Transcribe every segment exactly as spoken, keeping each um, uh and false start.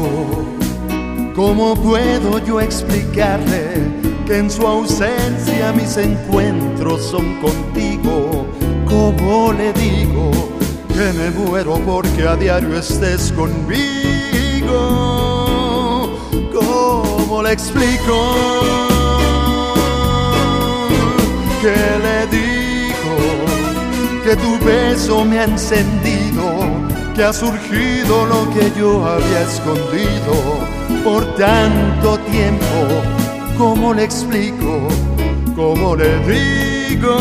¿Cómo puedo yo explicarle que en su ausencia mis encuentros son contigo? ¿Cómo le digo que me muero porque a diario estés conmigo? ¿Cómo le explico? ¿Qué le digo? Que tu beso me ha encendido, que ha surgido lo que yo había escondido por tanto tiempo. ¿Cómo le explico? ¿Cómo le digo?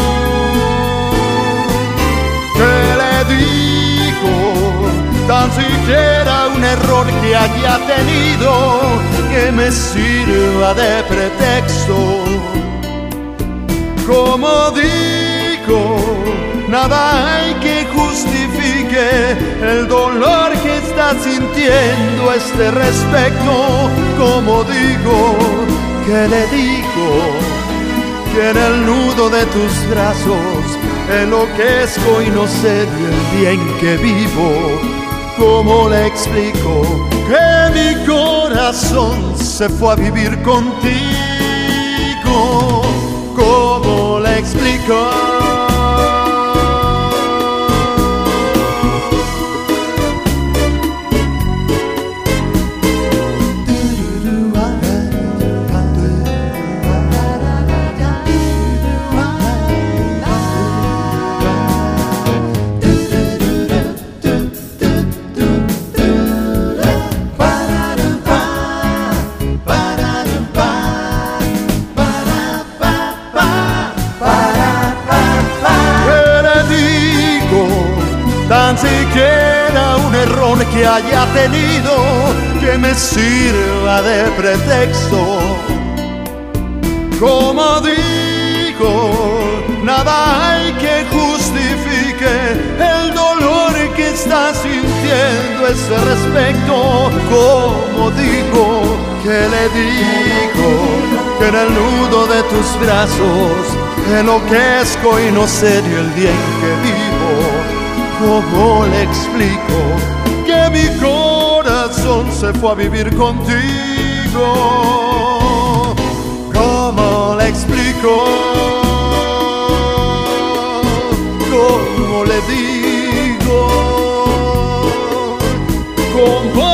¿Qué le digo? Tan siquiera un error que haya tenido que me sirva de pretexto. Como digo, nada hay que justifique el dolor que está sintiendo a este respecto. Como digo, ¿qué le digo? Que en el nudo de tus brazos enloquezco y no sé el bien que vivo. ¿Cómo le explico que mi corazón se fue a vivir contigo? ¿Cómo le explico? Tan siquiera un error que haya tenido que me sirva de pretexto. Como digo, nada hay que justifique el dolor que está sintiendo ese respecto. Como digo, que le digo que en el nudo de tus brazos enloquezco y no sé ni el día en que vivo. ¿Cómo le explico que mi corazón se fue a vivir contigo? ¿Cómo le explico? ¿Cómo le digo? ¿Cómo